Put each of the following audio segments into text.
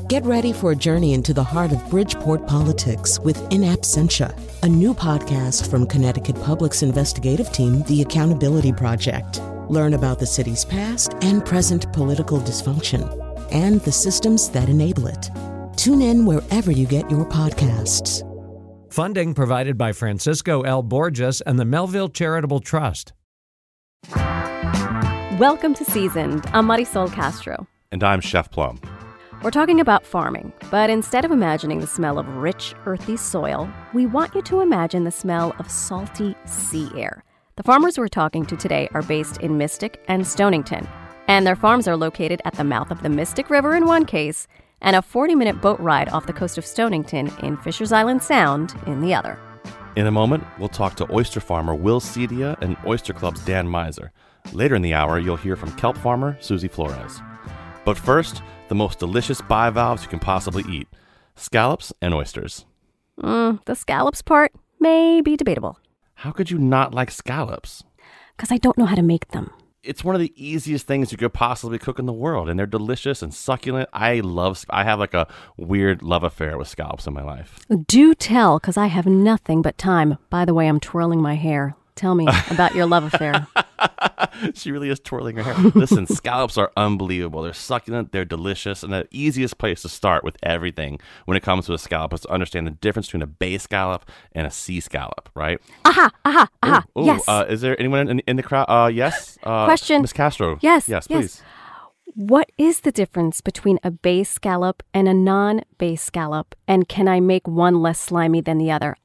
Get ready for a journey into the heart of Bridgeport politics with In Absentia, a new podcast from Connecticut Public's investigative team, The Accountability Project. Learn about the city's past and present political dysfunction and the systems that enable it. Tune in wherever you get your podcasts. Funding provided by Francisco L. Borges and the Melville Charitable Trust. Welcome to Seasoned. I'm Marisol Castro. And I'm Chef Plum. We're talking about farming, but instead of imagining the smell of rich, earthy soil, we want you to imagine the smell of salty sea air. The farmers we're talking to today are based in Mystic and Stonington, and their farms are located at the mouth of the Mystic River in one case, and a 40-minute boat ride off the coast of Stonington in Fishers Island Sound in the other. In a moment, we'll talk to oyster farmer Will Cedia and Oyster Club's Dan Miser. Later in the hour, you'll hear from kelp farmer Susie Flores. But first, the most delicious bivalves you can possibly eat, scallops and oysters. The scallops part may be debatable. How could you not like scallops? Because I don't know how to make them. It's one of the easiest things you could possibly cook in the world, and they're delicious and succulent. I have like a weird love affair with scallops in my life. Do tell, because I have nothing but time. By the way, I'm twirling my hair. Tell me about your love affair. She really is twirling her hair. Listen, scallops are unbelievable. They're succulent, they're delicious, and the easiest place to start with everything when it comes to a scallop is to understand the difference between a bay scallop and a sea scallop, right? Ooh, yes. Is there anyone in the crowd? Yes? Question. Ms. Castro. Yes. Yes, please. What is the difference between a bay scallop and a non-bay scallop? And can I make one less slimy than the other?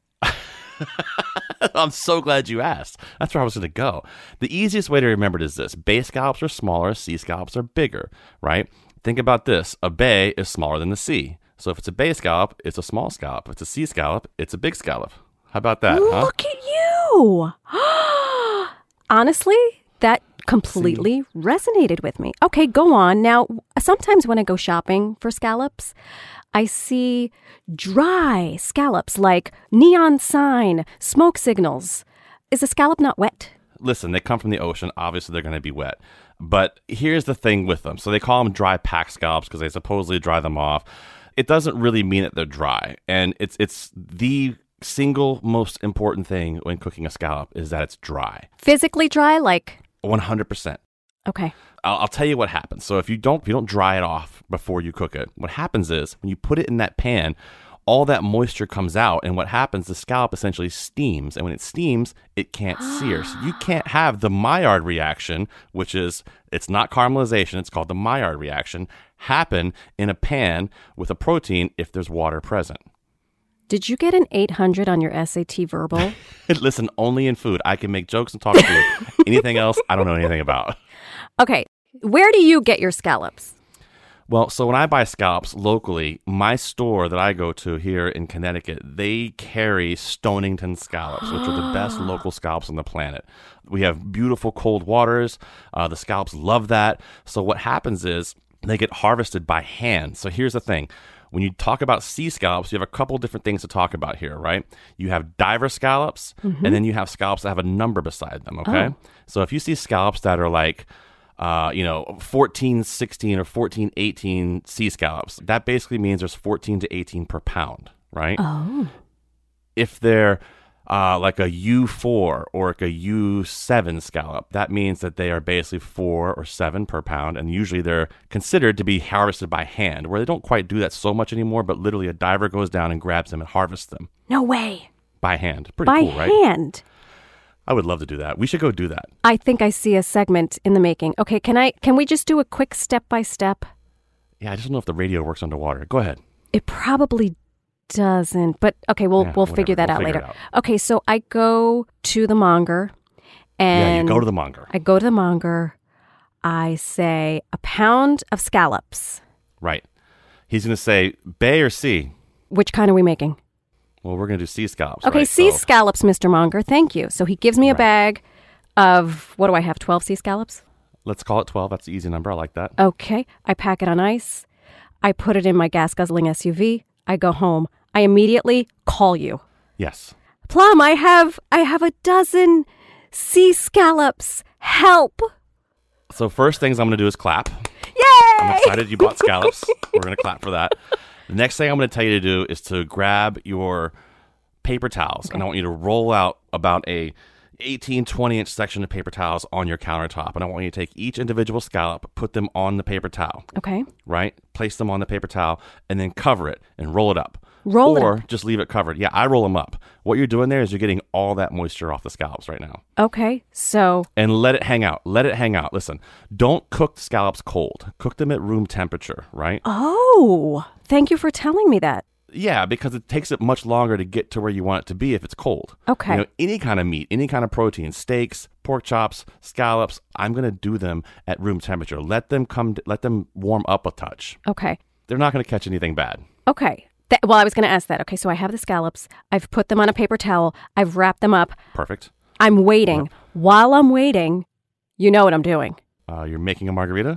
I'm so glad you asked. That's where I was going to go. The easiest way to remember it is this. Bay scallops are smaller, sea scallops are bigger, right? Think about this. A bay is smaller than the sea. So if it's a bay scallop, it's a small scallop. If it's a sea scallop, it's a big scallop. How about that, huh? Look at you! Honestly, that completely resonated with me. Okay, go on. Now, sometimes when I go shopping for scallops, I see dry scallops like neon sign, smoke signals. Is a scallop not wet? Listen, they come from the ocean. Obviously, they're going to be wet. But here's the thing with them. So they call them dry pack scallops because they supposedly dry them off. It doesn't really mean that they're dry. And it's the single most important thing when cooking a scallop is that it's dry. Physically dry, like? 100%. Okay. I'll tell you what happens. So if you don't dry it off before you cook it, what happens is when you put it in that pan, all that moisture comes out, and what happens, the scallop essentially steams, and when it steams, it can't sear. So you can't have the Maillard reaction, which is, it's not caramelization, it's called the Maillard reaction, happen in a pan with a protein if there's water present. Did you get an 800 on your SAT verbal? Listen, only in food. I can make jokes and talk food. Anything else, I don't know anything about. Okay, where do you get your scallops? Well, so when I buy scallops locally, my store that I go to here in Connecticut, they carry Stonington scallops, which are the best local scallops on the planet. We have beautiful cold waters. The scallops love that. So what happens is they get harvested by hand. So here's the thing. When you talk about sea scallops, you have a couple different things to talk about here, right? You have diver scallops, and then you have scallops that have a number beside them, okay? Oh. So if you see scallops that are like 1416 or 1418 sea scallops, that basically means there's 14 to 18 per pound, right? Oh. If they're like a U4 or like a U7 scallop, that means that they are basically 4 or 7 per pound, and usually they're considered to be harvested by hand, where they don't quite do that so much anymore, but literally a diver goes down and grabs them and harvests them. No way. By hand. Pretty cool, right? By hand. I would love to do that. We should go do that. I think I see a segment in the making. Okay, can we just do a quick step-by-step? Yeah, I just don't know if the radio works underwater. Go ahead. It probably doesn't, but okay, we'll figure that out later. Okay, so I go to the monger, and you go to the monger. I go to the monger. I say a pound of scallops. Right. He's going to say bay or sea. Which kind are we making? Well, we're going to do sea scallops. Okay, right? sea scallops, Mr. Monger. Thank you. So he gives me a bag of, what do I have, 12 sea scallops? Let's call it 12. That's the easy number. I like that. Okay. I pack it on ice. I put it in my gas-guzzling SUV. I go home. I immediately call you. Yes. Plum, I have a dozen sea scallops. Help. So first things I'm going to do is clap. Yay! I'm excited you bought scallops. We're going to clap for that. The next thing I'm going to tell you to do is to grab your paper towels. Okay. And I want you to roll out about a 18, 20-inch section of paper towels on your countertop. And I want you to take each individual scallop, put them on the paper towel. Okay. Right? Place them on the paper towel and then cover it and roll it up. Or just leave it covered. Yeah, I roll them up. What you're doing there is you're getting all that moisture off the scallops right now. Okay. So. And let it hang out. Let it hang out. Listen, don't cook scallops cold. Cook them at room temperature, right? Oh, thank you for telling me that. Yeah, because it takes it much longer to get to where you want it to be if it's cold. Okay. You know, any kind of meat, any kind of protein, steaks, pork chops, scallops, I'm going to do them at room temperature. Let them warm up a touch. Okay. They're not going to catch anything bad. Okay. Well, I was going to ask that. Okay, so I have the scallops. I've put them on a paper towel. I've wrapped them up. Perfect. I'm waiting. Yep. While I'm waiting, you know what I'm doing. You're making a margarita?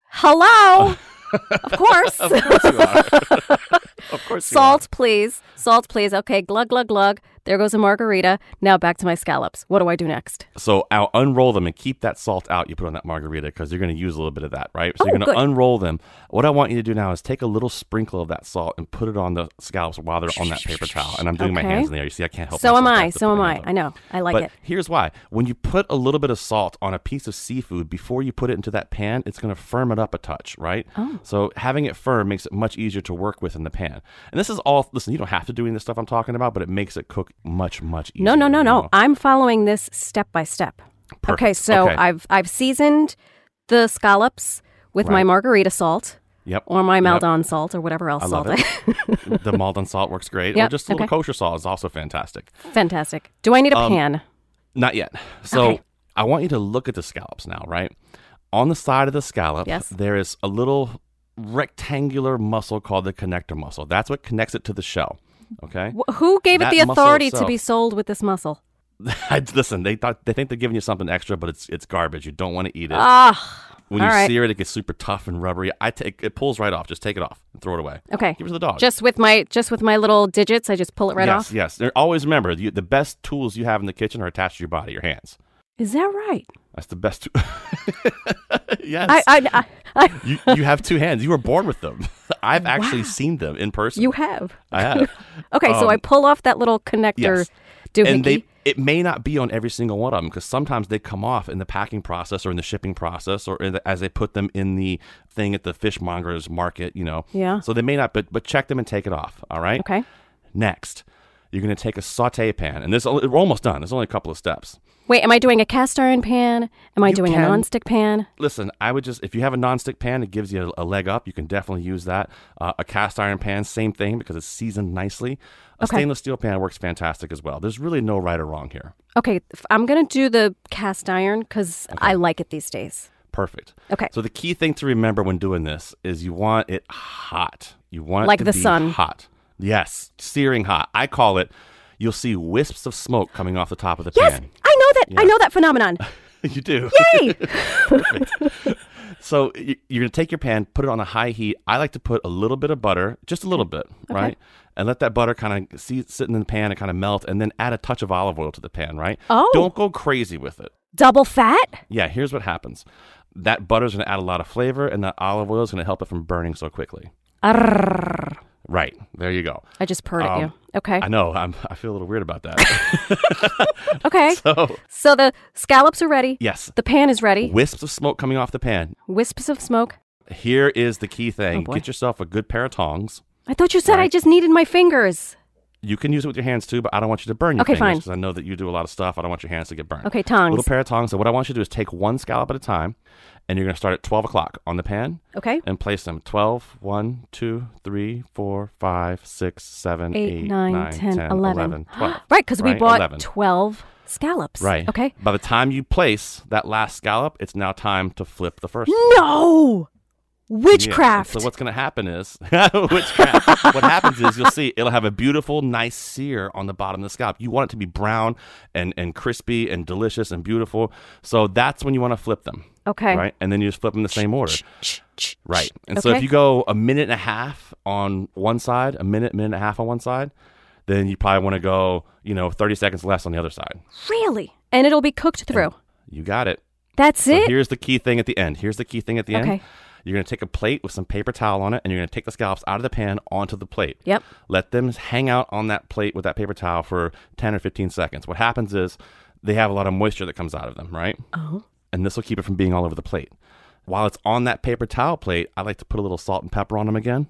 Hello? Of course. Of course you are. Of course you Salt, please. Salt, please. Okay, glug, glug, glug. There goes a margarita. Now back to my scallops. What do I do next? So I'll unroll them and keep that salt out you put on that margarita because you're going to use a little bit of that, right? So you're going to unroll them. What I want you to do now is take a little sprinkle of that salt and put it on the scallops while they're on that paper towel. And I'm doing my hands in the air. You see, I can't help So myself. am I. have to So put am my I. hands up. I know. I like But it. here's why. When you put a little bit of salt on a piece of seafood before you put it into that pan, it's going to firm it up a touch, right? Oh. So having it firm makes it much easier to work with in the pan. And this is all, listen, you don't have to do any of this stuff I'm talking about, but it makes it cook much, much easier. No. you know? I'm following this step by step. Perfect. Okay, so Okay. I've seasoned the scallops with my Right. margarita salt. Yep. Or my Yep. Maldon salt or whatever else I salt. love it. The Maldon salt works great. Or Yep, just a little okay. kosher salt is also fantastic. Fantastic. Do I need a pan? Not yet. So Okay. I want you to look at the scallops now, right? On the side of the scallop, Yes. there is a little rectangular muscle called the connector muscle. That's what connects it to the shell. Okay? Who gave it that the muscle authority to itself- be sold with this muscle? Listen, they think they're giving you something extra, but it's garbage. You don't want to eat it. Ah, When all you right. sear it, it gets super tough and rubbery. It pulls right off. Just take it off and throw it away. Okay. Give it to the dog. Just with my little digits, I just pull it right off. Yes. Always remember, the best tools you have in the kitchen are attached to your body, your hands. Is that right? That's the best. Yes. I You have two hands. You were born with them. I've actually seen them in person. you have. I have. Okay, so I pull off that little connector Yes. And it may not be on every single one of them because sometimes they come off in the packing process or in the shipping process or as they put them in the thing at the fishmonger's market, you know. Yeah. So they may not, but check them and take it off. All right. Okay. Next, you're going to take a saute pan, and we're almost done. There's only a couple of steps. Wait, am I doing a cast iron pan? Am I doing can. a nonstick pan? Listen, I would if you have a nonstick pan, it gives you a leg up. You can definitely use that. A cast iron pan, same thing because it's seasoned nicely. A Okay. stainless steel pan works fantastic as well. There's really no right or wrong here. Okay, I'm going to do the cast iron because I like it these days. Perfect. Okay. So the key thing to remember when doing this is you want it hot. You want Like it to the be sun. hot. Yes, searing hot. I call it. You'll see wisps of smoke coming off the top of the Yes, pan. I know that. I know that phenomenon. You do. Yay! Perfect. So you're going to take your pan, put it on a high heat. I like to put a little bit of butter, just a little bit, right? And let that butter kind of sit in the pan and kind of melt, and then add a touch of olive oil to the pan, right? Oh. Don't go crazy with it. Double fat? Yeah, here's what happens. That butter's going to add a lot of flavor, and that olive oil is going to help it from burning so quickly. Arrrr. Right. There you go. I just purred at you. Okay. I know. I feel a little weird about that. Okay. So the scallops are ready. Yes. The pan is ready. Wisps of smoke coming off the pan. Wisps of smoke. Here is the key thing. Oh, boy. Get yourself a good pair of tongs. I thought you said I Right. just needed my fingers. You can use it with your hands too, but I don't want you to burn your Okay, fingers fine. because I know that you do a lot of stuff. I don't want your hands to get burned. Okay, tongs. Little pair of tongs. So what I want you to do is take one scallop at a time, and you're going to start at 12 o'clock on the pan Okay. and place them 12, 1, 2, 3, 4, 5, 6, 7, 8, 9, 10, 11. 12. Right, because we Right? bought 11. 12 scallops. Right. Okay. By the time you place that last scallop, it's now time to flip the first. No! Witchcraft. Yeah. So what's going to happen is witchcraft. What happens is you'll see it'll have a beautiful, nice sear on the bottom of the scallop. You want it to be brown and crispy and delicious and beautiful. So that's when you want to flip them. Okay. Right, and then you just flip them in the same order. Right, and so Okay. if you go a minute and a half on one side, a minute and a half on one side, then you probably want to go 30 seconds less on the other side. Really? And it'll be cooked through. You got it. That's So it? here's the key thing at the end. Okay. You're going to take a plate with some paper towel on it, and you're going to take the scallops out of the pan onto the plate. Yep. Let them hang out on that plate with that paper towel for 10 or 15 seconds. What happens is they have a lot of moisture that comes out of them, right? Oh. And this will keep it from being all over the plate. While it's on that paper towel plate, I like to put a little salt and pepper on them again,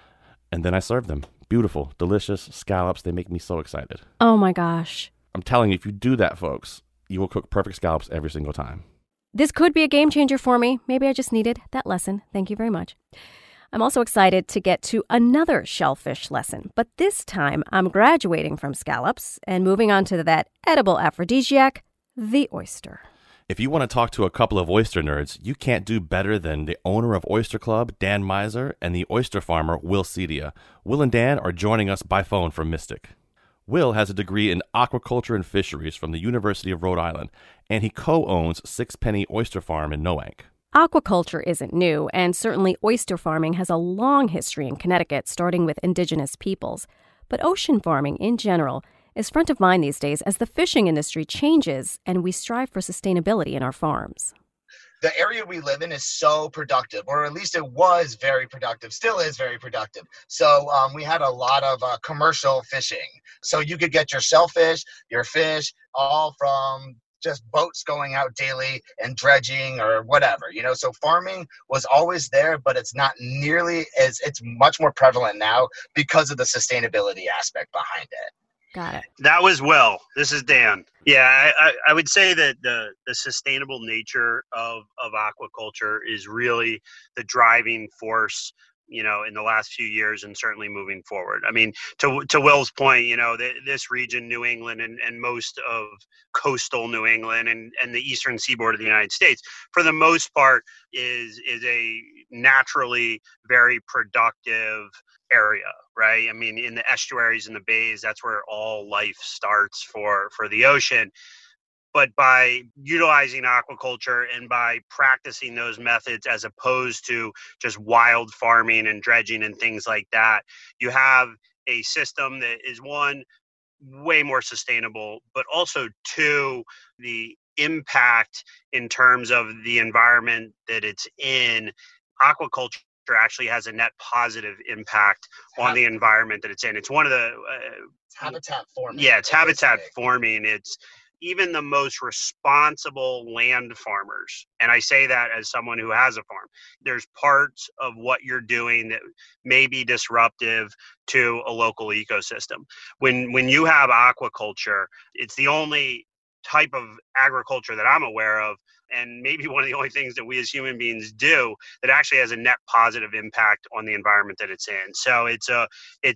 and then I serve them. Beautiful, delicious scallops. They make me so excited. Oh my gosh. I'm telling you, if you do that, folks, you will cook perfect scallops every single time. This could be a game changer for me. Maybe I just needed that lesson. Thank you very much. I'm also excited to get to another shellfish lesson, but this time I'm graduating from scallops and moving on to that edible aphrodisiac, the oyster. If you want to talk to a couple of oyster nerds, you can't do better than the owner of Oyster Club, Dan Miser, and the oyster farmer, Will Cedia. Will and Dan are joining us by phone from Mystic. Will has a degree in aquaculture and fisheries from the University of Rhode Island, and he co-owns Sixpenny Oyster Farm in Noank. Aquaculture isn't new, and certainly oyster farming has a long history in Connecticut, starting with indigenous peoples. But ocean farming in general is front of mind these days as the fishing industry changes and we strive for sustainability in our farms. The area we live in is so productive, or at least it was very productive, still is very productive. So we had a lot of commercial fishing. So you could get your shellfish, your fish, all from just boats going out daily and dredging or whatever, so farming was always there, but it's not nearly it's much more prevalent now because of the sustainability aspect behind it. Got it. That was Will. This is Dan. Yeah, I would say that the sustainable nature of aquaculture is really the driving force, in the last few years and certainly moving forward. I mean, to Will's point, this region, New England and most of coastal New England and the eastern seaboard of the United States, for the most part, is a naturally very productive area, right? I mean, in the estuaries and the bays, that's where all life starts for the ocean. But by utilizing aquaculture and by practicing those methods as opposed to just wild farming and dredging and things like that, you have a system that is, one, way more sustainable, but also, two, the impact in terms of the environment that it's in. Aquaculture actually has a net positive impact on the environment that it's in. It's one of the it's habitat forming. Yeah, it's habitat forming. It's even the most responsible land farmers, and I say that as someone who has a farm, there's parts of what you're doing that may be disruptive to a local ecosystem. When you have aquaculture, it's the only type of agriculture that I'm aware of, and maybe one of the only things that we as human beings do that actually has a net positive impact on the environment that it's in. So it's a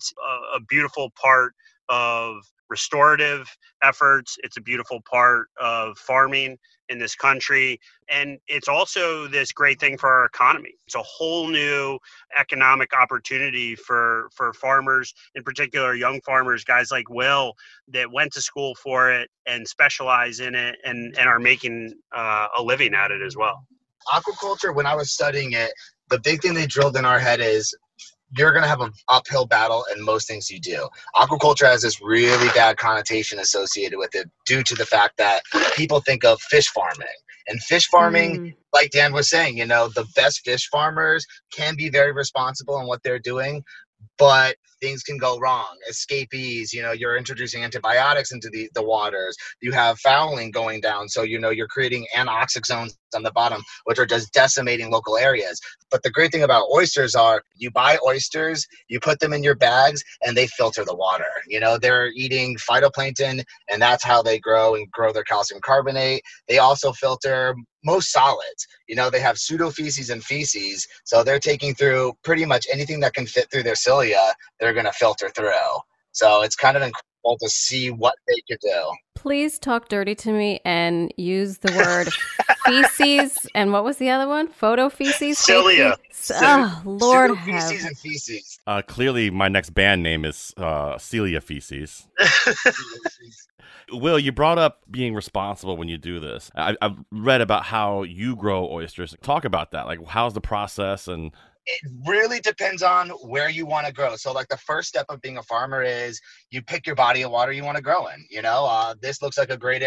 beautiful part of restorative efforts. It's a beautiful part of farming in this country. And it's also this great thing for our economy. It's a whole new economic opportunity for farmers, in particular young farmers, guys like Will, that went to school for it and specialize in it and are making a living at it as well. Aquaculture, when I was studying it, the big thing they drilled in our head is you're going to have an uphill battle in most things you do. Aquaculture has this really bad connotation associated with it due to the fact that people think of fish farming. And fish farming, like Dan was saying, the best fish farmers can be very responsible in what they're doing, but things can go wrong. Escapees, you're introducing antibiotics into the waters. You have fouling going down. So, you're creating anoxic zones on the bottom, which are just decimating local areas. But the great thing about oysters are you buy oysters, you put them in your bags, and they filter the water. They're eating phytoplankton, and that's how they grow and grow their calcium carbonate. They also filter most solids. They have pseudofeces and feces, so they're taking through pretty much anything that can fit through their cilia, they're going to filter through. So it's kind of incredible to see what they could do. Please talk dirty to me and use the word feces. And what was the other one? Photofeces? Cilia. Oh, Lord Pseudofeces have. and feces. Clearly, my next band name is Celia Feces. Will, you brought up being responsible when you do this. I've read about how you grow oysters. Talk about that. Like, how's the process? And it really depends on where you want to grow. So like the first step of being a farmer is you pick your body of water you want to grow in. This looks like a great area.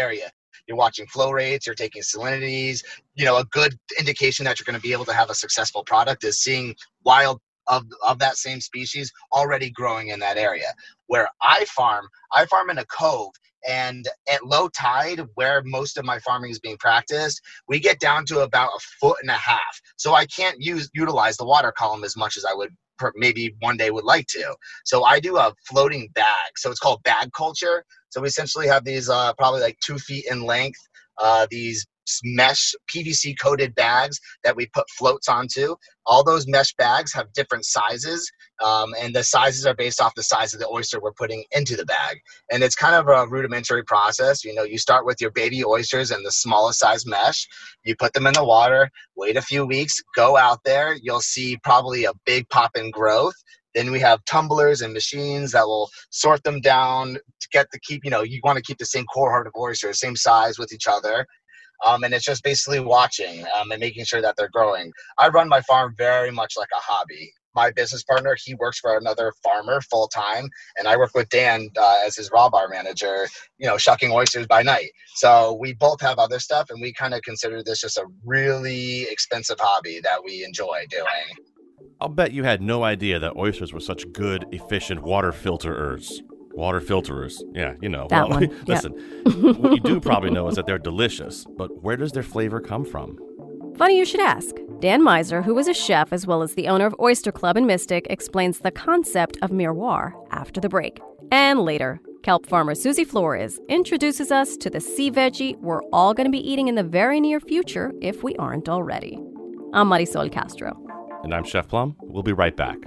You're watching flow rates, you're taking salinities. A good indication that you're going to be able to have a successful product is seeing wild of that same species already growing in that area. Where I farm in a cove, and at low tide, where most of my farming is being practiced, we get down to about 1.5 feet. So I can't utilize the water column as much as I would maybe one day would like to. So I do a floating bag. So it's called bag culture. So we essentially have these probably like 2 feet in length, these mesh PVC coated bags that we put floats onto. All those mesh bags have different sizes, and the sizes are based off the size of the oyster we're putting into the bag. And it's kind of a rudimentary process. You start with your baby oysters and the smallest size mesh. You put them in the water, wait a few weeks, go out there. You'll see probably a big pop in growth. Then we have tumblers and machines that will sort them down to keep, you want to keep the same cohort of oysters, same size with each other. And it's just basically watching and making sure that they're growing. I run my farm very much like a hobby. My business partner, he works for another farmer full time, and I work with Dan as his raw bar manager, shucking oysters by night. So we both have other stuff, and we kind of consider this just a really expensive hobby that we enjoy doing. I'll bet you had no idea that oysters were such good, efficient water filterers. Water filterers. Yeah, That one. Listen, what you do probably know is that they're delicious, but where does their flavor come from? Funny you should ask. Dan Miser, who is a chef as well as the owner of Oyster Club in Mystic, explains the concept of miroir after the break. And later, kelp farmer Susie Flores introduces us to the sea veggie we're all going to be eating in the very near future if we aren't already. I'm Marisol Castro. And I'm Chef Plum. We'll be right back.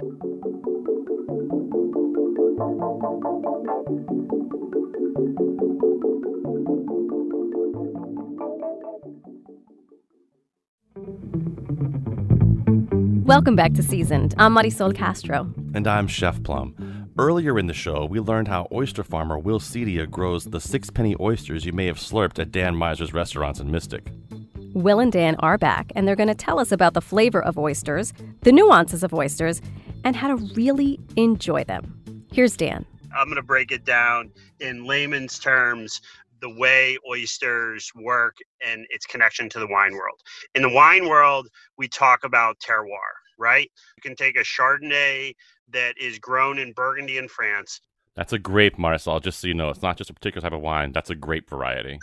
Welcome back to Seasoned. I'm Marisol Castro. And I'm Chef Plum. Earlier in the show, we learned how oyster farmer Will Cedia grows the 6-penny oysters you may have slurped at Dan Miser's restaurants in Mystic. Will and Dan are back, and they're going to tell us about the flavor of oysters, the nuances of oysters, and how to really enjoy them. Here's Dan. I'm going to break it down in layman's terms, the way oysters work and its connection to the wine world. In the wine world, we talk about terroir, right? You can take a Chardonnay that is grown in Burgundy in France. That's a grape, Marisol, just so you know. It's not just a particular type of wine. That's a grape variety.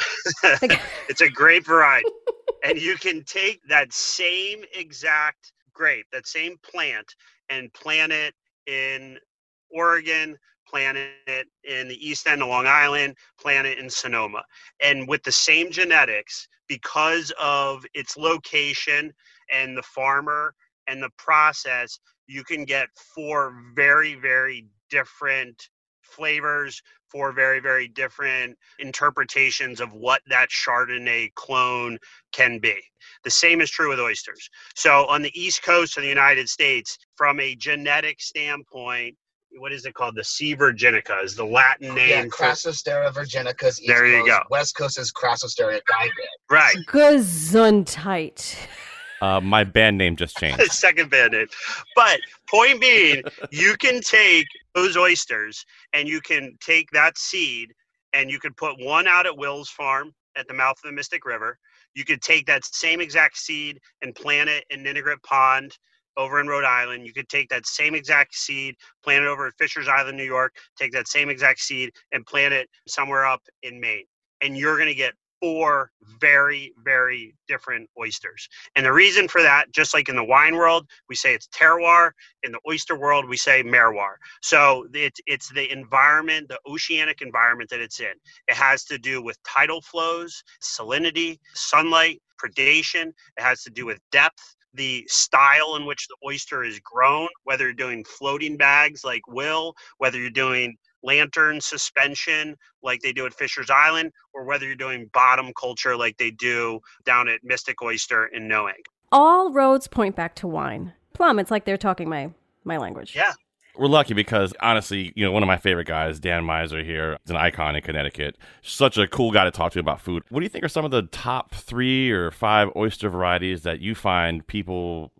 It's a grape variety. And you can take that same exact grape, that same plant, and plant it in Oregon, plant it in the East End of Long Island, plant it in Sonoma. And with the same genetics, because of its location and the farmer and the process, you can get 4 very, very different flavors, 4 very, very different interpretations of what that Chardonnay clone can be. The same is true with oysters. So on the East Coast of the United States, from a genetic standpoint, what is it called? The C. virginica is the Latin name. Yeah, Crassostera virginica is East There you Coast. go. West Coast is Crassostera nigra. Right. Gesundheit. My band name just changed. Second band name. But point being, you can take those oysters and you can take that seed and you could put one out at Will's farm at the mouth of the Mystic River. You could take that same exact seed and plant it in Ninigret Pond over in Rhode Island. You could take that same exact seed, plant it over at Fisher's Island, New York, take that same exact seed and plant it somewhere up in Maine. And you're going to get 4 very, very different oysters. And the reason for that, just like in the wine world, we say it's terroir. In the oyster world, we say miroir. So it's the environment, the oceanic environment that it's in. It has to do with tidal flows, salinity, sunlight, predation. It has to do with depth, the style in which the oyster is grown, whether you're doing floating bags like Will, whether you're doing lantern suspension like they do at Fisher's Island, or whether you're doing bottom culture like they do down at Mystic Oyster in Noank. All roads point back to wine. Plum, it's like they're talking my language. Yeah. We're lucky because, honestly, one of my favorite guys, Dan Miser here, is an icon in Connecticut. Such a cool guy to talk to about food. What do you think are some of the top 3 or 5 oyster varieties that you find people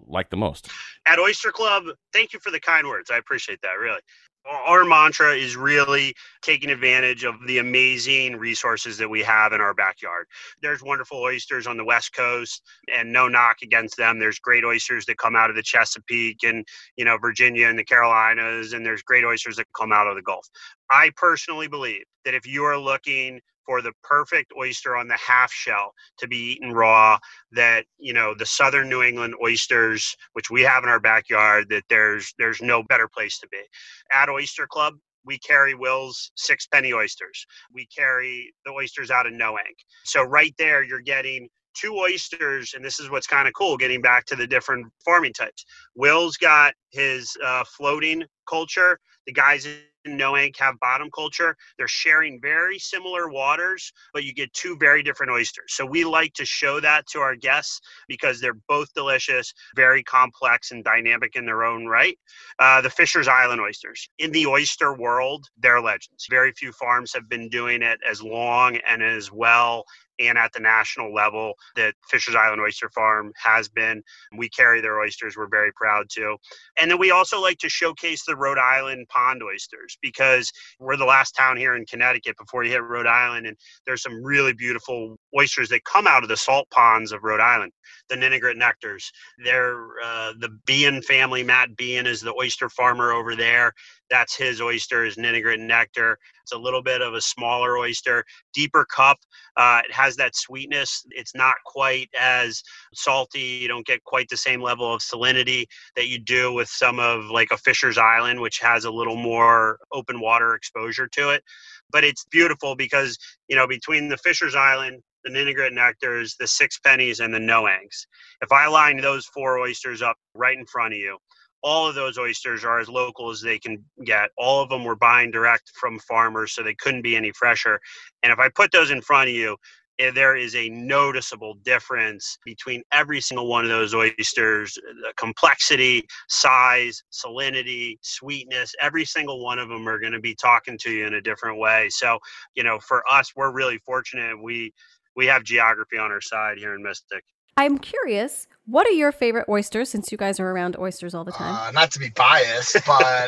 like the most? At Oyster Club, thank you for the kind words. I appreciate that, really. Our mantra is really taking advantage of the amazing resources that we have in our backyard. There's wonderful oysters on the West Coast, and no knock against them. There's great oysters that come out of the Chesapeake and, Virginia and the Carolinas, and there's great oysters that come out of the Gulf. I personally believe that if you are looking for the perfect oyster on the half shell to be eaten raw, that, the southern New England oysters, which we have in our backyard, that there's no better place to be. At Oyster Club, we carry Will's 6-penny oysters. We carry the oysters out of Noank. So right there, you're getting 2 oysters, and this is what's kind of cool, getting back to the different farming types. Will's got his floating culture. The guys in Noank have bottom culture. They're sharing very similar waters, but you get 2 very different oysters. So we like to show that to our guests because they're both delicious, very complex and dynamic in their own right. The Fisher's Island oysters. In the oyster world, they're legends. Very few farms have been doing it as long and as well and at the national level that Fisher's Island Oyster Farm has been. We carry their oysters. We're very proud to. And then we also like to showcase the Rhode Island pond oysters because we're the last town here in Connecticut before you hit Rhode Island. And there's some really beautiful oysters that come out of the salt ponds of Rhode Island. The Ninigret Nectars. They're the Bean family. Matt Bean is the oyster farmer over there. That's his oyster, is Ninigret Nectar. It's a little bit of a smaller oyster, deeper cup. It has that sweetness. It's not quite as salty. You don't get quite the same level of salinity that you do with some of like a Fisher's Island, which has a little more open water exposure to it. But it's beautiful because, between the Fisher's Island, the Ninigret Nectars, the 6 pennies, and the Noanks, if I line those 4 oysters up right in front of you, all of those oysters are as local as they can get. All of them were buying direct from farmers, so they couldn't be any fresher. And if I put those in front of you, there is a noticeable difference between every single one of those oysters, the complexity, size, salinity, sweetness. Every single one of them are going to be talking to you in a different way. So, for us, we're really fortunate. We have geography on our side here in Mystic. I'm curious, what are your favorite oysters, since you guys are around oysters all the time? Not to be biased, but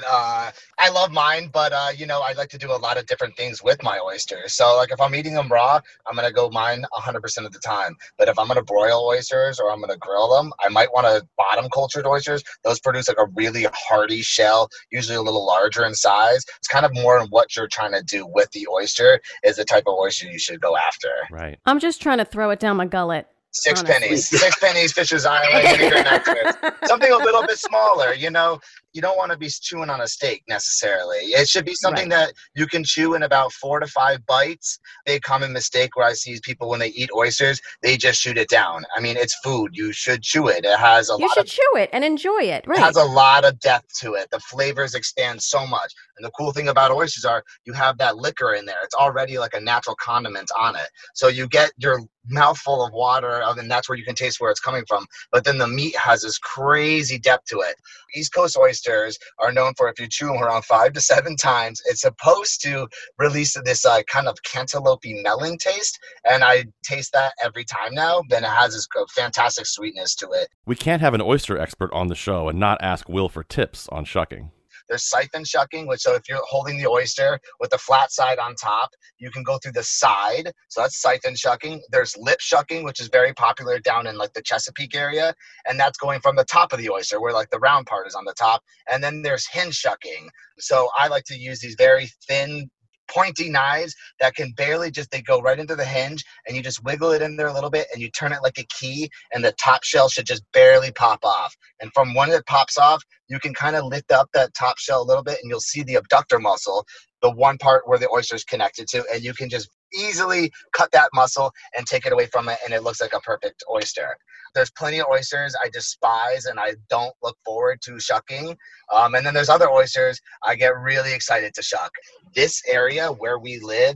I love mine. But, I like to do a lot of different things with my oysters. So, if I'm eating them raw, I'm going to go mine 100% of the time. But if I'm going to broil oysters or I'm going to grill them, I might want to bottom cultured oysters. Those produce a really hearty shell, usually a little larger in size. It's kind of more what you're trying to do with the oyster is the type of oyster you should go after. Right. I'm just trying to throw it down my gullet. 6 honestly. pennies, 6 pennies, Fisher's Island, Ninigret Nectars. Something a little bit smaller, You don't want to be chewing on a steak necessarily. It should be something that you can chew in about 4 to 5 bites. A common mistake where I see people when they eat oysters, they just shoot it down. I mean, it's food. You should chew it. It has You should chew it and enjoy it. Right. It has a lot of depth to it. The flavors expand so much. And the cool thing about oysters are you have that liquor in there. It's already like a natural condiment on it. So you get your mouthful of water, and that's where you can taste where it's coming from. But then the meat has this crazy depth to it. East Coast oysters are known for, if you chew them around 5 to 7 times, it's supposed to release this kind of cantaloupe melling taste. And I taste that every time now. Then it has this fantastic sweetness to it. We can't have an oyster expert on the show and not ask Will for tips on shucking. There's siphon shucking, which, so if you're holding the oyster with the flat side on top, you can go through the side. So that's siphon shucking. There's lip shucking, which is very popular down in the Chesapeake area. And that's going from the top of the oyster where the round part is on the top. And then there's hinge shucking. So I like to use these very thin, pointy knives that can barely they go right into the hinge, and you just wiggle it in there a little bit and you turn it like a key, and the top shell should just barely pop off. And from when it pops off, you can kind of lift up that top shell a little bit, and you'll see the abductor muscle, the one part where the oyster is connected to, and you can just easily cut that muscle and take it away from it, and it looks like a perfect oyster. There's plenty of oysters I despise and I don't look forward to shucking. And then there's other oysters I get really excited to shuck. This area where we live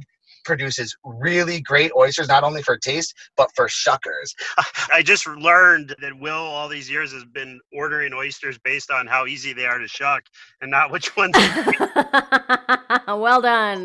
produces really great oysters, not only for taste, but for shuckers. I just learned that Will all these years has been ordering oysters based on how easy they are to shuck and not which ones. Well done.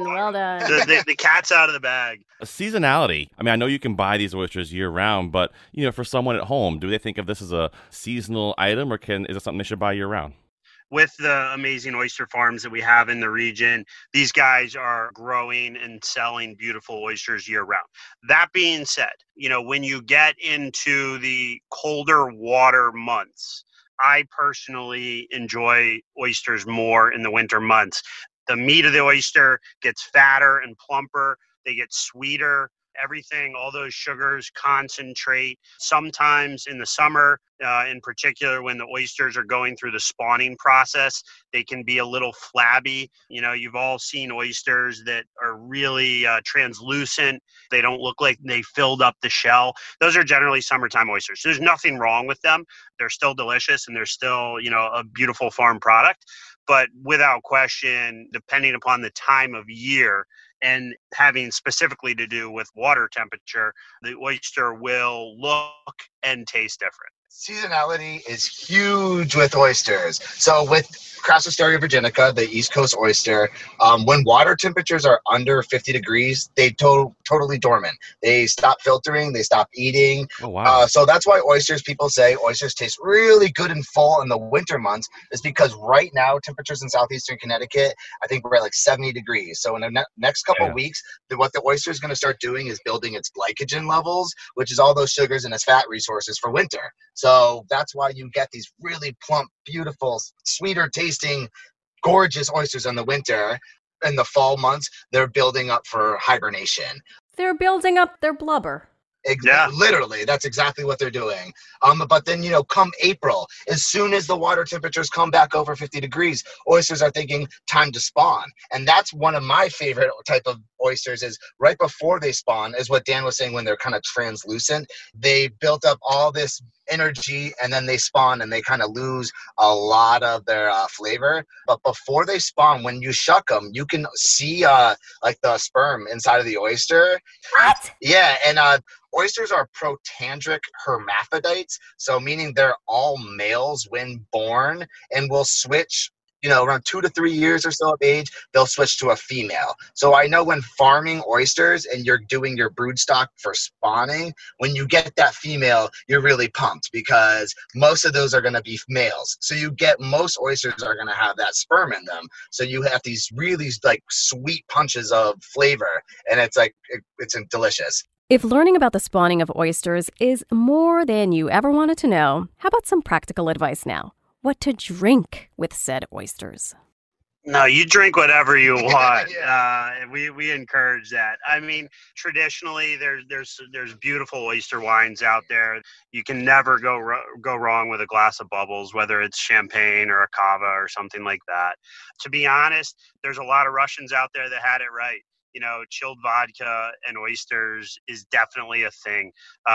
The cat's out of the bag. Seasonality. I mean, I know you can buy these oysters year round, but for someone at home, do they think of this as a seasonal item, or is it something they should buy year round? With the amazing oyster farms that we have in the region, these guys are growing and selling beautiful oysters year round. That being said, when you get into the colder water months, I personally enjoy oysters more in the winter months. The meat of the oyster gets fatter and plumper. They get sweeter. Everything, all those sugars concentrate. Sometimes in the summer, in particular, when the oysters are going through the spawning process, they can be a little flabby. You've all seen oysters that are really translucent. They don't look like they filled up the shell. Those are generally summertime oysters. There's nothing wrong with them. They're still delicious and they're still, a beautiful farm product. But without question, depending upon the time of year, and having specifically to do with water temperature, the oyster will look and taste different. Seasonality is huge with oysters. So with Crassosterium virginica, the East Coast oyster, when water temperatures are under 50 degrees, they totally dormant. They stop filtering, they stop eating. Oh, wow. So that's why people say oysters taste really good and full in the winter months, is because right now temperatures in southeastern Connecticut, I think we're at like 70 degrees. So in the next couple of weeks, what the oyster is going to start doing is building its glycogen levels, which is all those sugars and its fat resources for winter. So that's why you get these really plump, beautiful, sweeter tasting, gorgeous oysters in the winter. In the fall months, they're building up for hibernation. They're building up their blubber. Literally, that's exactly what they're doing. But then, come April, as soon as the water temperatures come back over 50 degrees, oysters are thinking time to spawn. And that's one of my favorite type of oysters, is right before they spawn, is what Dan was saying, when they're kind of translucent. They built up all this energy and then they spawn and they kind of lose a lot of their flavor. But before they spawn, when you shuck them, you can see like the sperm inside of the oyster. What? Yeah, and oysters are protandric hermaphrodites, so meaning they're all males when born, and will switch, around 2 to 3 years or so of age, they'll switch to a female. So I know when farming oysters and you're doing your brood stock for spawning, when you get that female, you're really pumped, because most of those are going to be males. So most oysters are going to have that sperm in them. So you have these really like sweet punches of flavor, and it's delicious. If learning about the spawning of oysters is more than you ever wanted to know, how about some practical advice now? What to drink with said oysters? No, you drink whatever you want. Yeah. We encourage that. I mean, traditionally, there's beautiful oyster wines out there. You can never go wrong with a glass of bubbles, whether it's champagne or a cava or something like that. To be honest, there's a lot of Russians out there that had it right. Chilled vodka and oysters is definitely a thing.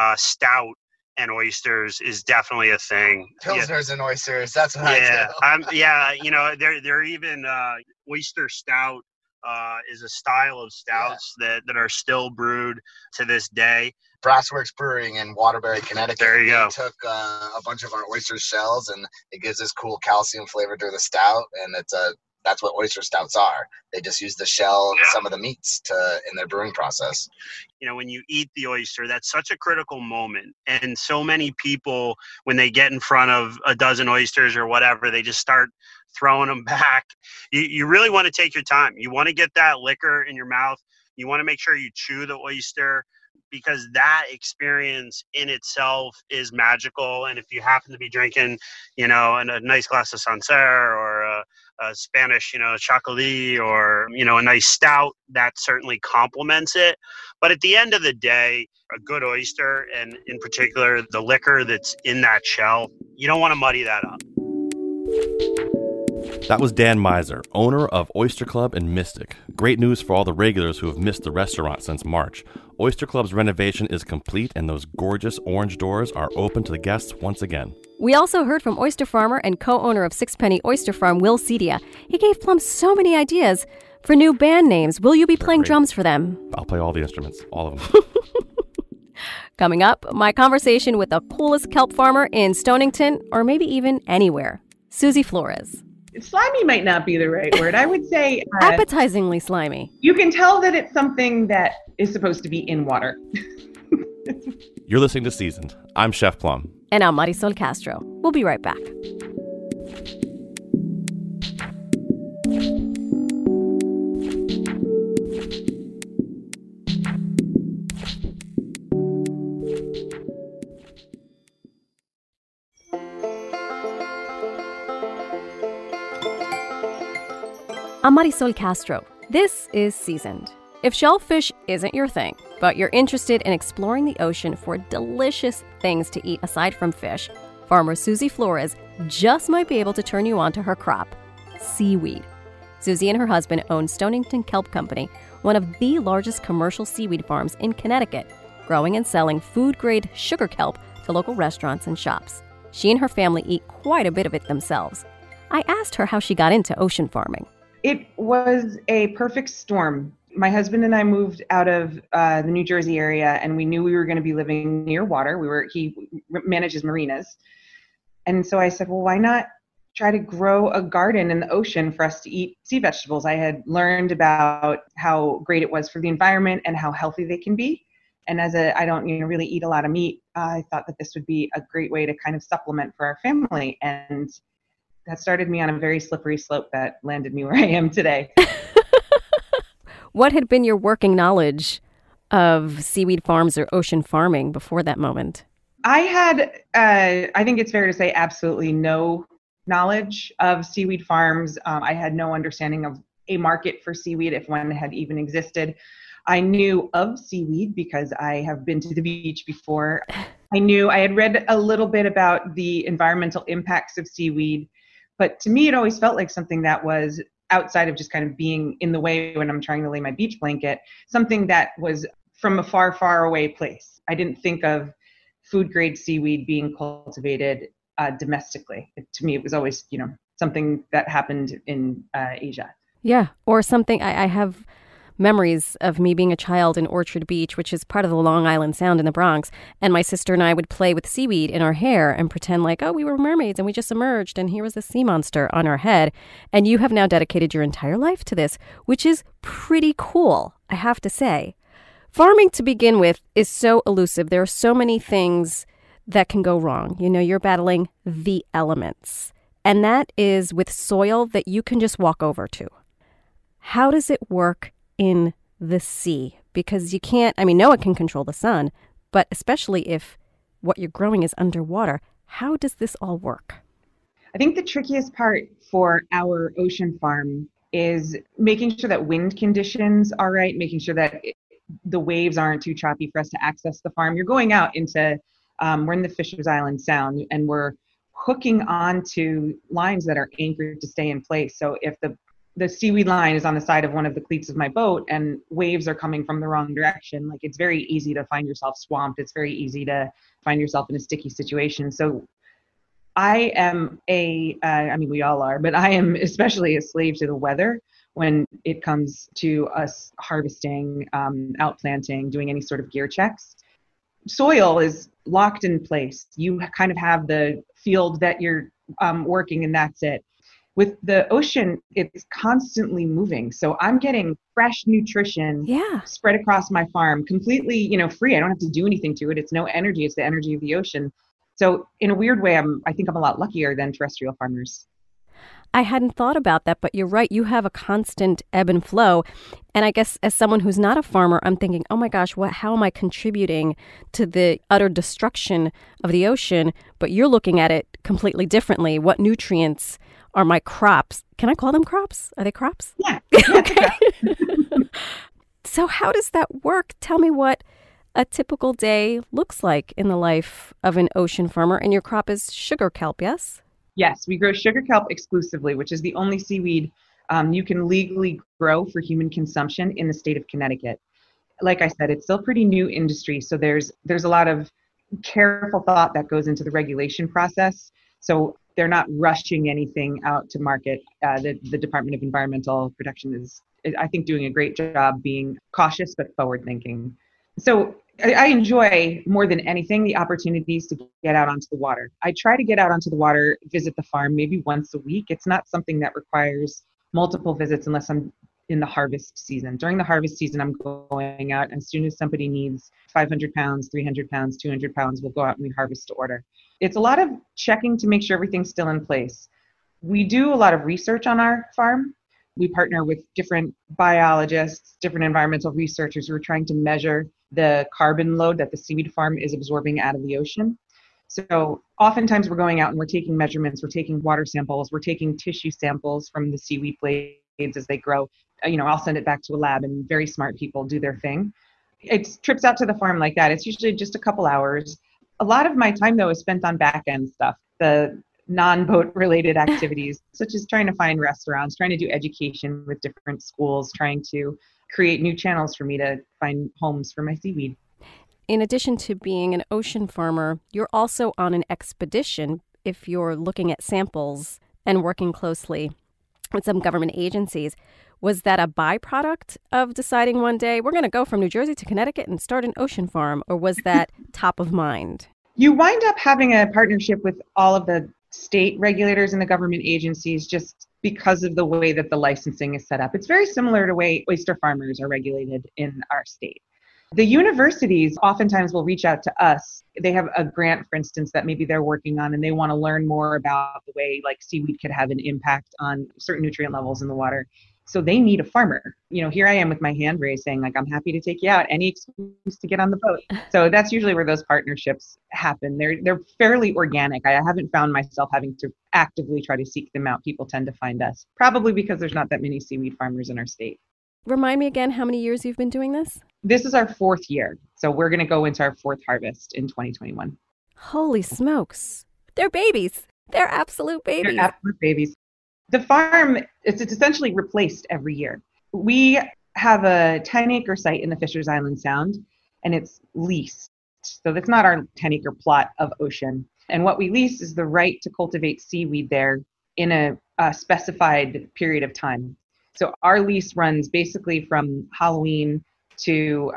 Stout and oysters is definitely a thing. Pilsners and oysters, that's what I do. They're even oyster stout is a style of stouts that are still brewed to this day. Brassworks Brewing in Waterbury, Connecticut. There you go. Took a bunch of our oyster shells, and it gives this cool calcium flavor to the stout, and that's what oyster stouts are. They just use the shell and some of the meats in their brewing process. When you eat the oyster, that's such a critical moment. And so many people, when they get in front of a dozen oysters or whatever, they just start throwing them back. You really want to take your time. You want to get that liquor in your mouth. You want to make sure you chew the oyster, because that experience in itself is magical. And if you happen to be drinking, a nice glass of Sancerre or a Spanish, Chocolat, or, a nice stout, that certainly complements it. But at the end of the day, a good oyster, and in particular, the liquor that's in that shell, you don't want to muddy that up. That was Dan Miser, owner of Oyster Club in Mystic. Great news for all the regulars who have missed the restaurant since March. Oyster Club's renovation is complete, and those gorgeous orange doors are open to the guests once again. We also heard from oyster farmer and co-owner of Sixpenny Oyster Farm, Will Cedia. He gave Plum so many ideas, For new band names, will you be playing great. drums for them? I'll play all the instruments, all of them. Coming up, my conversation with the coolest kelp farmer in Stonington, or maybe even anywhere, Susie Flores. Slimy might not be the right word. I would say Appetizingly slimy. you can tell that it's something that is supposed to be in water. You're listening to Seasoned. I'm Chef Plum. And I'm Marisol Castro. We'll be right back. I'm Marisol Castro. This is Seasoned. If shellfish isn't your thing, but you're interested in exploring the ocean for delicious things to eat aside from fish, farmer Susie Flores just might be able to turn you on to her crop, seaweed. Susie and her husband own Stonington Kelp Company, one of the largest commercial seaweed farms in Connecticut, growing and selling food-grade sugar kelp to local restaurants and shops. She and her family eat quite a bit of it themselves. I asked her how she got into ocean farming. It was a perfect storm. My husband and I moved out of the New Jersey area, and we knew we were going to be living near water. He manages marinas. And so I said, well, why not try to grow a garden in the ocean for us to eat sea vegetables? I had learned about how great it was for the environment and how healthy they can be. And I don't really eat a lot of meat, I thought that this would be a great way to kind of supplement for our family. And that started me on a very slippery slope that landed me where I am today. What had been your working knowledge of seaweed farms or ocean farming before that moment? I had, I think it's fair to say, absolutely no knowledge of seaweed farms. I had no understanding of a market for seaweed, if one had even existed. I knew of seaweed because I have been to the beach before. I had read a little bit about the environmental impacts of seaweed, but to me, it always felt like something that was outside of just kind of being in the way when I'm trying to lay my beach blanket, something that was from a far, far away place. I didn't think of food grade seaweed being cultivated domestically. To me, it was always, something that happened in Asia. Yeah, or something. I have memories of me being a child in Orchard Beach, which is part of the Long Island Sound in the Bronx, and my sister and I would play with seaweed in our hair and pretend like, oh, we were mermaids and we just emerged and here was the sea monster on our head. And you have now dedicated your entire life to this, which is pretty cool, I have to say. Farming, to begin with, is so elusive. There are so many things that can go wrong. You're battling the elements, and that is with soil that you can just walk over to. How does it work in the sea? Because no one can control the sun, but especially if what you're growing is underwater, how does this all work? I think the trickiest part for our ocean farm is making sure that wind conditions are right, making sure that the waves aren't too choppy for us to access the farm. You're going out into, we're in the Fisher's Island Sound, and we're hooking onto lines that are anchored to stay in place. So if the seaweed line is on the side of one of the cleats of my boat and waves are coming from the wrong direction, it's very easy to find yourself swamped. It's very easy to find yourself in a sticky situation. So I am we all are, but I am especially a slave to the weather when it comes to us harvesting, outplanting, doing any sort of gear checks. Soil is locked in place. You kind of have the field that you're working, and that's it. With the ocean, it's constantly moving. So I'm getting fresh nutrition spread across my farm, completely, free. I don't have to do anything to it. It's no energy. It's the energy of the ocean. So in a weird way, I think I'm a lot luckier than terrestrial farmers. I hadn't thought about that, but you're right. You have a constant ebb and flow. And I guess as someone who's not a farmer, I'm thinking, oh my gosh, how am I contributing to the utter destruction of the ocean? But you're looking at it completely differently. What nutrients are my crops? Can I call them crops? Are they crops? Yeah. Okay. So how does that work? Tell me what a typical day looks like in the life of an ocean farmer. And your crop is sugar kelp, yes? Yes, we grow sugar kelp exclusively, which is the only seaweed you can legally grow for human consumption in the state of Connecticut. Like I said, it's still a pretty new industry, so there's a lot of careful thought that goes into the regulation process. So they're not rushing anything out to market. The Department of Environmental Protection is I think, doing a great job being cautious but forward thinking. So I enjoy more than anything the opportunities to get out onto the water. I try to get out onto the water, visit the farm maybe once a week. It's not something that requires multiple visits unless I'm in the harvest season. During the harvest season, I'm going out. As soon as somebody needs 500 pounds, 300 pounds, 200 pounds, we'll go out and we harvest to order. It's a lot of checking to make sure everything's still in place. We do a lot of research on our farm. We partner with different biologists, different environmental researchers who are trying to measure the carbon load that the seaweed farm is absorbing out of the ocean. So oftentimes we're going out and we're taking measurements, we're taking water samples, we're taking tissue samples from the seaweed blades as they grow. I'll send it back to a lab and very smart people do their thing. It's trips out to the farm like that. It's usually just a couple hours. A lot of my time, though, is spent on back end stuff, the non-boat related activities, such as trying to find restaurants, trying to do education with different schools, trying to create new channels for me to find homes for my seaweed. In addition to being an ocean farmer, you're also on an expedition if you're looking at samples and working closely with some government agencies. Was that a byproduct of deciding one day we're going to go from New Jersey to Connecticut and start an ocean farm, or was that top of mind? You wind up having a partnership with all of the state regulators and the government agencies just because of the way that the licensing is set up. It's very similar to the way oyster farmers are regulated in our state. The universities oftentimes will reach out to us. They have a grant, for instance, that maybe they're working on, and they want to learn more about the way like seaweed could have an impact on certain nutrient levels in the water. So they need a farmer. Here I am with my hand raised saying, like, I'm happy to take you out, any excuse to get on the boat. So that's usually where those partnerships happen. They're fairly organic. I haven't found myself having to actively try to seek them out. People tend to find us, probably because there's not that many seaweed farmers in our state. Remind me again how many years you've been doing this? This is our 4th year. So we're going to go into our 4th harvest in 2021. Holy smokes. They're babies. They're absolute babies. They're absolute babies. The farm, it's essentially replaced every year. We have a 10-acre site in the Fishers Island Sound, and it's leased. So that's not our 10-acre plot of ocean. And what we lease is the right to cultivate seaweed there in a specified period of time. So our lease runs basically from Halloween to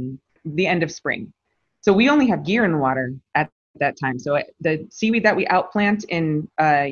the end of spring. So we only have gear in the water at that time. So the seaweed that we outplant in,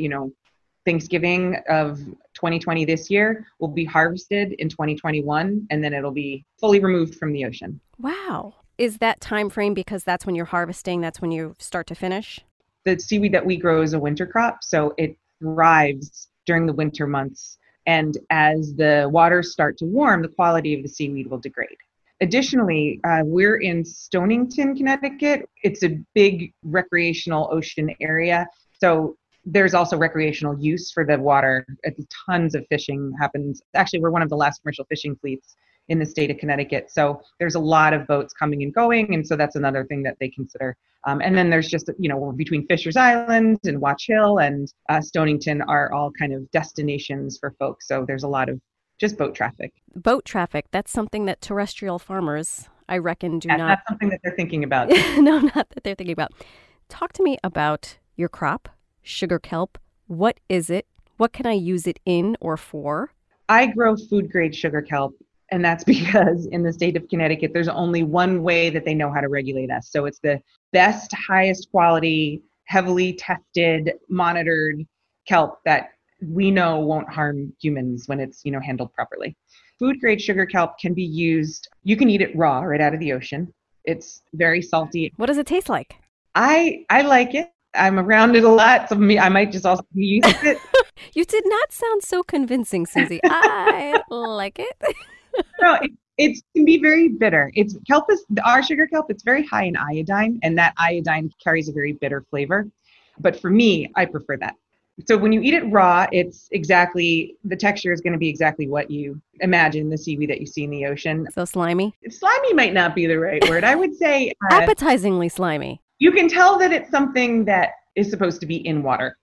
Thanksgiving of 2020 this year will be harvested in 2021, and then it'll be fully removed from the ocean. Wow. Is that time frame because that's when you're harvesting, that's when you start to finish? The seaweed that we grow is a winter crop, so it thrives during the winter months. And as the waters start to warm, the quality of the seaweed will degrade. Additionally, we're in Stonington, Connecticut. It's a big recreational ocean area. So there's also recreational use for the water. Tons of fishing happens. Actually, we're one of the last commercial fishing fleets in the state of Connecticut. So there's a lot of boats coming and going. And so that's another thing that they consider. And then there's just, we're between Fishers Island and Watch Hill and Stonington are all kind of destinations for folks. So there's a lot of just boat traffic. Boat traffic. That's something that terrestrial farmers, I reckon, do not. That's something that they're thinking about. No, not that they're thinking about. Talk to me about your crop, sugar kelp. What is it? What can I use it in or for? I grow food grade sugar kelp. And that's because in the state of Connecticut, there's only one way that they know how to regulate us. So it's the best, highest quality, heavily tested, monitored kelp that we know won't harm humans when it's, handled properly. Food grade sugar kelp can be used. You can eat it raw right out of the ocean. It's very salty. What does it taste like? I like it. I'm around it a lot. So I might just also use it. You did not sound so convincing, Susie. I like it. No, it can be very bitter. Our sugar kelp, it's very high in iodine, and that iodine carries a very bitter flavor. But for me, I prefer that. So when you eat it raw, the texture is going to be exactly what you imagine the seaweed that you see in the ocean. So slimy? Slimy might not be the right word. I would say appetizingly slimy. You can tell that it's something that is supposed to be in water.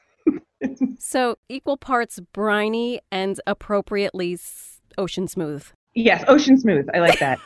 So equal parts briny and appropriately ocean smooth. Yes, ocean smooth. I like that.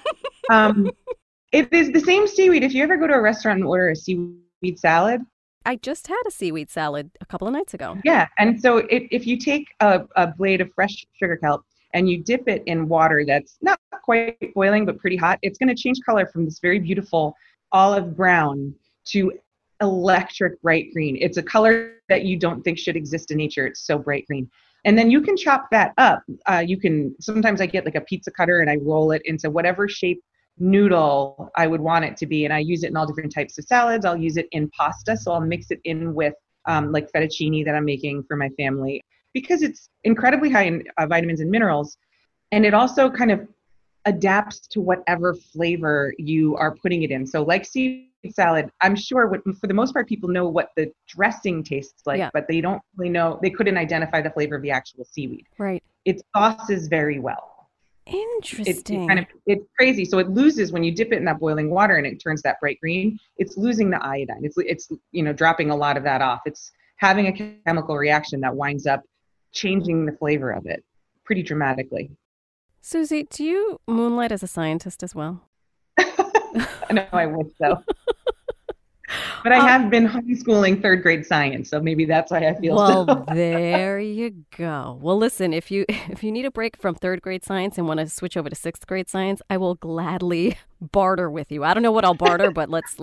It is the same seaweed. If you ever go to a restaurant and order a seaweed salad. I just had a seaweed salad a couple of nights ago. Yeah. And so if you take a blade of fresh sugar kelp and you dip it in water that's not quite boiling, but pretty hot, it's going to change color from this very beautiful olive brown to electric bright green. It's a color that you don't think should exist in nature. It's so bright green. And then you can chop that up. Sometimes I get like a pizza cutter and I roll it into whatever shape noodle I would want it to be. And I use it in all different types of salads. I'll use it in pasta. So I'll mix it in with like fettuccine that I'm making for my family, because it's incredibly high in vitamins and minerals. And it also kind of adapts to whatever flavor you are putting it in. So like seaweed salad, I'm sure for the most part, people know what the dressing tastes like, but they don't really know, they couldn't identify the flavor of the actual seaweed. Right. It sauces very well. Interesting. It's crazy. So it loses when you dip it in that boiling water and it turns that bright green, it's losing the iodine. It's dropping a lot of that off. It's having a chemical reaction that winds up changing the flavor of it pretty dramatically. Susie, do you moonlight as a scientist as well? No, I wish so. But I have been homeschooling third grade science, so maybe that's why I feel so. Well, there you go. Well, listen, if you need a break from third grade science and want to switch over to sixth grade science, I will gladly barter with you. I don't know what I'll barter, but let's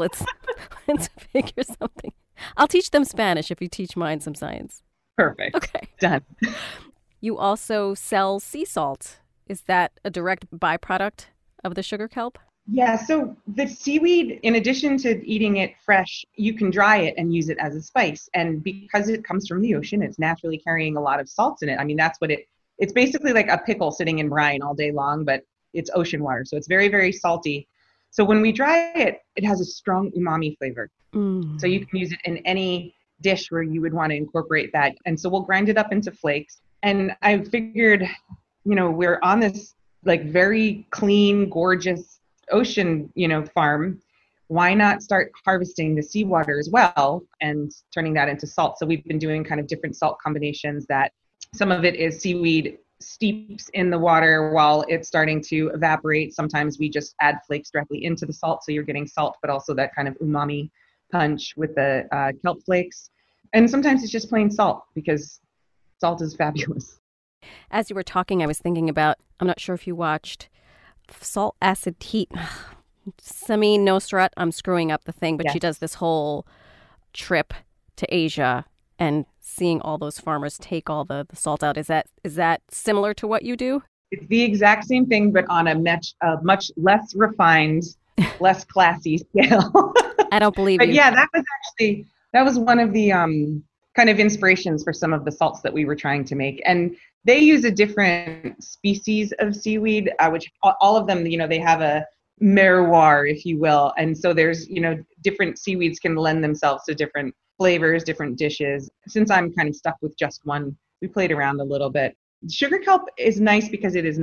figure something. I'll teach them Spanish if you teach mine some science. Perfect. Okay. Done. You also sell sea salt. Is that a direct byproduct of the sugar kelp? Yeah, so the seaweed, in addition to eating it fresh, you can dry it and use it as a spice. And because it comes from the ocean, it's naturally carrying a lot of salts in it. I mean, that's what it's basically like a pickle sitting in brine all day long, but it's ocean water. So it's very, very salty. So when we dry it, it has a strong umami flavor. So you can use it in any dish where you would want to incorporate that. And so we'll grind it up into flakes. And I figured, we're on this like very clean, gorgeous ocean, farm. Why not start harvesting the seawater as well and turning that into salt? So we've been doing kind of different salt combinations that some of it is seaweed steeps in the water while it's starting to evaporate. Sometimes we just add flakes directly into the salt. So you're getting salt, but also that kind of umami punch with the kelp flakes. And sometimes it's just plain salt because salt is fabulous. As you were talking, I was thinking about, I'm not sure if you watched Salt, Acid, Heat. Samin Nosrat, I'm screwing up the thing, but She does this whole trip to Asia and seeing all those farmers take all the salt out. Is that similar to what you do? It's the exact same thing, but on a much less refined, less classy scale. I don't believe but you. Yeah, that was one of the kind of inspirations for some of the salts that we were trying to make. And they use a different species of seaweed, which all of them, they have a terroir, if you will. And so there's, different seaweeds can lend themselves to different flavors, different dishes. Since I'm kind of stuck with just one, we played around a little bit. Sugar kelp is nice because it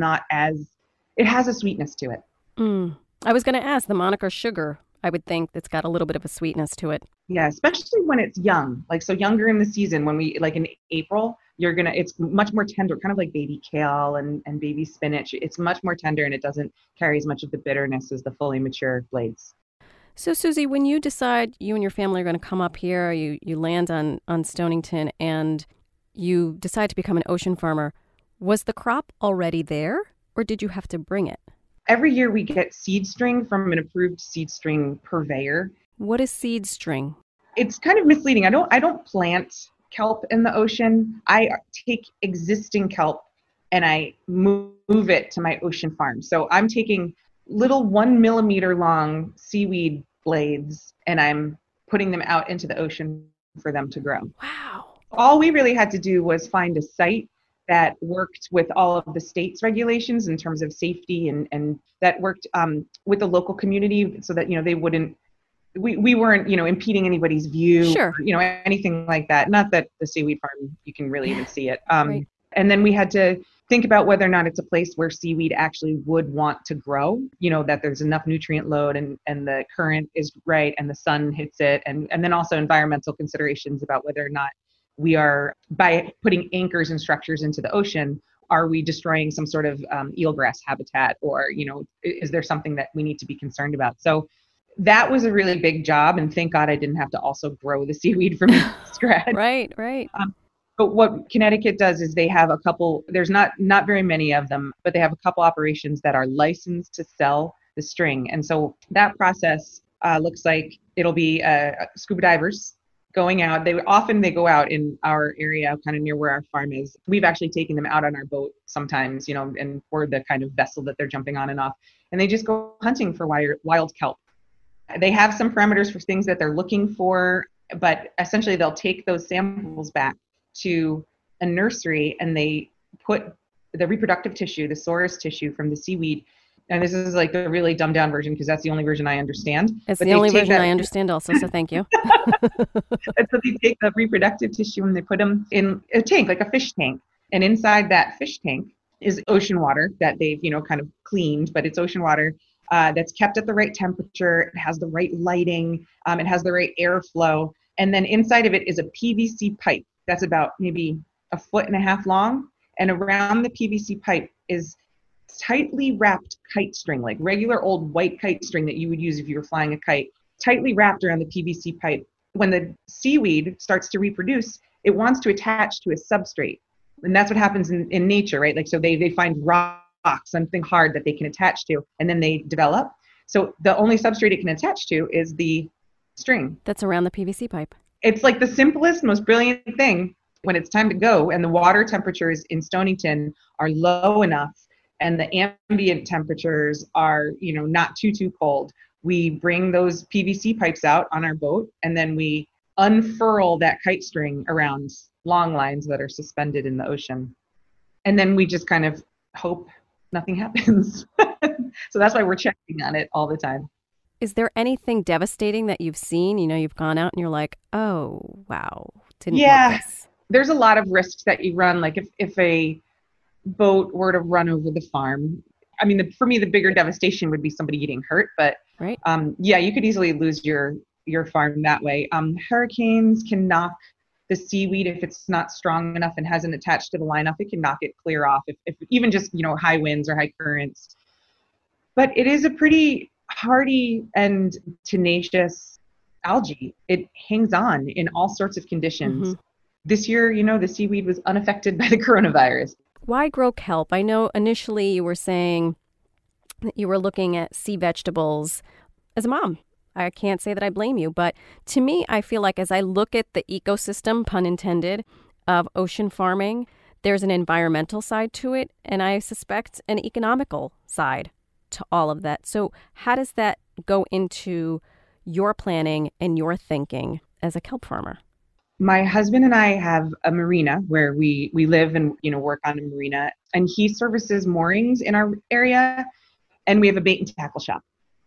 has a sweetness to it. I was going to ask, the moniker sugar, I would think that's got a little bit of a sweetness to it. Yeah, especially when it's young, so younger in the season, when we, like in April, it's much more tender, kind of like baby kale and baby spinach. It's much more tender and it doesn't carry as much of the bitterness as the fully mature blades. So Susie, when you decide you and your family are going to come up here, you land on Stonington and you decide to become an ocean farmer, was the crop already there or did you have to bring it? Every year we get seed string from an approved seed string purveyor. What is seed string? It's kind of misleading. I don't plant kelp in the ocean. I take existing kelp and I move it to my ocean farm. So I'm taking little 1 millimeter long seaweed blades and I'm putting them out into the ocean for them to grow. Wow. All we really had to do was find a site that worked with all of the state's regulations in terms of safety and that worked with the local community so that, they wouldn't, we weren't, impeding anybody's view, sure. Or, anything like that. Not that the seaweed farm, you can really even see it. Right. And then we had to think about whether or not it's a place where seaweed actually would want to grow, that there's enough nutrient load and the current is right and the sun hits it. And then also environmental considerations about whether or not we are, by putting anchors and structures into the ocean, are we destroying some sort of eelgrass habitat or, is there something that we need to be concerned about? So that was a really big job. And thank God I didn't have to also grow the seaweed from scratch. Right. But what Connecticut does is they have a couple, there's not very many of them, but they have a couple operations that are licensed to sell the string. And so that process looks like it'll be scuba divers going out. They go out in our area, kind of near where our farm is. We've actually taken them out on our boat sometimes, and we're the kind of vessel that they're jumping on and off. And they just go hunting for wild kelp. They have some parameters for things that they're looking for, but essentially they'll take those samples back to a nursery and they put the reproductive tissue, the sorus tissue from the seaweed. And this is like the really dumbed down version because that's the only version I understand. It's the only version I understand also, so thank you. And so they take the reproductive tissue and they put them in a tank, like a fish tank. And inside that fish tank is ocean water that they've, kind of cleaned, but it's ocean water that's kept at the right temperature. It has the right lighting. It has the right airflow. And then inside of it is a PVC pipe that's about maybe 1.5 feet long. And around the PVC pipe is tightly wrapped kite string, like regular old white kite string that you would use if you were flying a kite, tightly wrapped around the PVC pipe. When the seaweed starts to reproduce, it wants to attach to a substrate. And that's what happens in nature, right? Like, so they find rocks, something hard that they can attach to, and then they develop. So the only substrate it can attach to is the string. That's around the PVC pipe. It's like the simplest, most brilliant thing. When it's time to go and the water temperatures in Stonington are low enough and the ambient temperatures are, not too cold, we bring those PVC pipes out on our boat and then we unfurl that kite string around long lines that are suspended in the ocean. And then we just kind of hope nothing happens. So that's why we're checking on it all the time. Is there anything devastating that you've seen? You've gone out and you're like, oh, wow, didn't want this. There's a lot of risks that you run. Like if a boat were to run over the farm, for me, the bigger devastation would be somebody getting hurt. But right. You could easily lose your farm that way. Hurricanes can knock the seaweed if it's not strong enough and hasn't attached to the line enough. It can knock it clear off if even just high winds or high currents. But it is a pretty hardy and tenacious algae. It hangs on in all sorts of conditions. Mm-hmm. This year, the seaweed was unaffected by the coronavirus. Why grow kelp? I know initially you were saying that you were looking at sea vegetables. As a mom, I can't say that I blame you, but to me, I feel like as I look at the ecosystem, pun intended, of ocean farming, there's an environmental side to it, and I suspect an economical side to all of that. So how does that go into your planning and your thinking as a kelp farmer? My husband and I have a marina where we live and work on a marina, and he services moorings in our area, and we have a bait and tackle shop.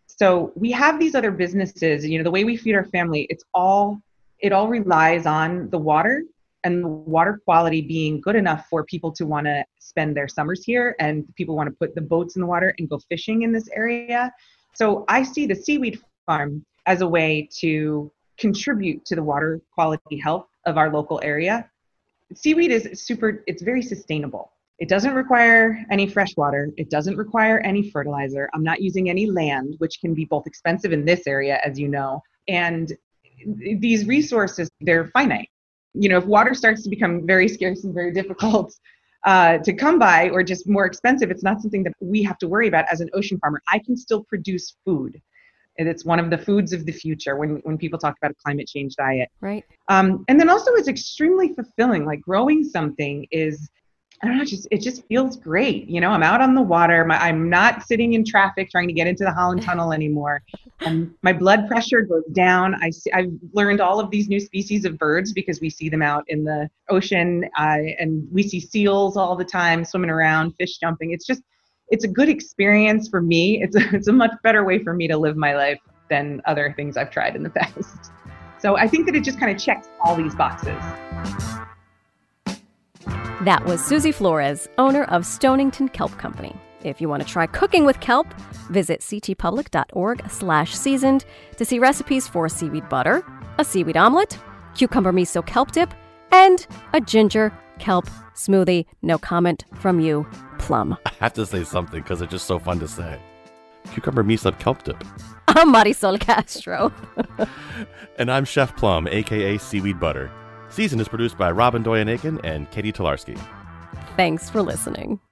So we have these other businesses, the way we feed our family, it all relies on the water and the water quality being good enough for people to want to spend their summers here, and people want to put the boats in the water and go fishing in this area. So I see the seaweed farm as a way to contribute to the water quality health of our local area. Seaweed it's very sustainable. It doesn't require any fresh water. It doesn't require any fertilizer. I'm not using any land, which can be both expensive in this area, as you know. And these resources, they're finite. If water starts to become very scarce and very difficult to come by or just more expensive, it's not something that we have to worry about as an ocean farmer. I can still produce food. And it's one of the foods of the future when people talk about a climate change diet. Right. And then also it's extremely fulfilling. Like growing something is, I don't know, it just feels great. I'm out on the water. I'm not sitting in traffic trying to get into the Holland Tunnel anymore. And my blood pressure goes down. I've learned all of these new species of birds because we see them out in the ocean, and we see seals all the time swimming around, fish jumping. It's a good experience for me. It's a much better way for me to live my life than other things I've tried in the past. So I think that it just kind of checks all these boxes. That was Susie Flores, owner of Stonington Kelp Company. If you want to try cooking with kelp, visit ctpublic.org/seasoned to see recipes for seaweed butter, a seaweed omelet, cucumber miso kelp dip, and a ginger kelp smoothie. No comment from you, Plum. I have to say something because it's just so fun to say. Cucumber miso kelp dip. I'm Marisol Castro. And I'm Chef Plum, a.k.a. Seaweed Butter. Season is produced by Robin Doyen-Aiken and Katie Tolarski. Thanks for listening.